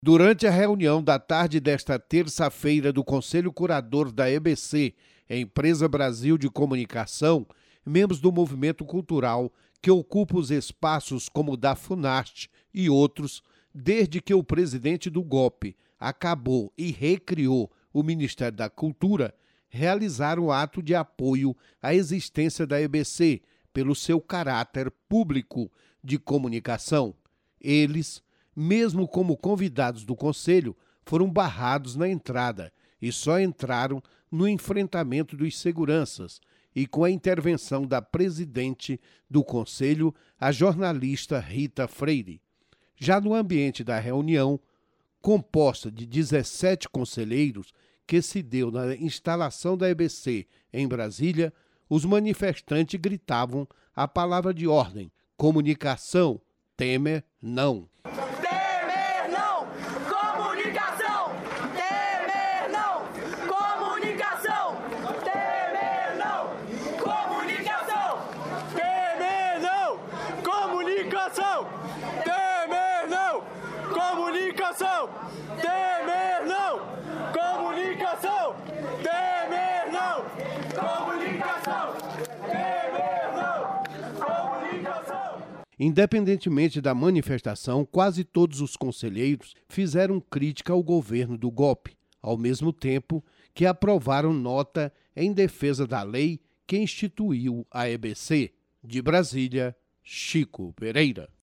Durante a reunião da tarde desta terça-feira do Conselho Curador da EBC, Empresa Brasil de Comunicação, membros do movimento cultural que ocupa os espaços como o da Funarte e outros, desde que o presidente do golpe acabou e recriou o Ministério da Cultura, realizaram o ato de apoio à existência da EBC pelo seu caráter público de comunicação. Eles, mesmo como convidados do Conselho, foram barrados na entrada e só entraram no enfrentamento dos seguranças e com a intervenção da presidente do Conselho, a jornalista Rita Freire. Já no ambiente da reunião, composta de 17 conselheiros, que se deu na instalação da EBC em Brasília, os manifestantes gritavam a palavra de ordem: comunicação, Temer, não. Temer não! Comunicação! Temer não! Comunicação! Temer não! Comunicação! Temer não! Comunicação! Temer não! Comunicação! Temer não! Comunicação! Temer não! Comunicação! Temer não! Comunicação! Independentemente da manifestação, quase todos os conselheiros fizeram crítica ao governo do golpe, ao mesmo tempo que aprovaram nota em defesa da lei que instituiu a EBC. De Brasília, Chico Pereira.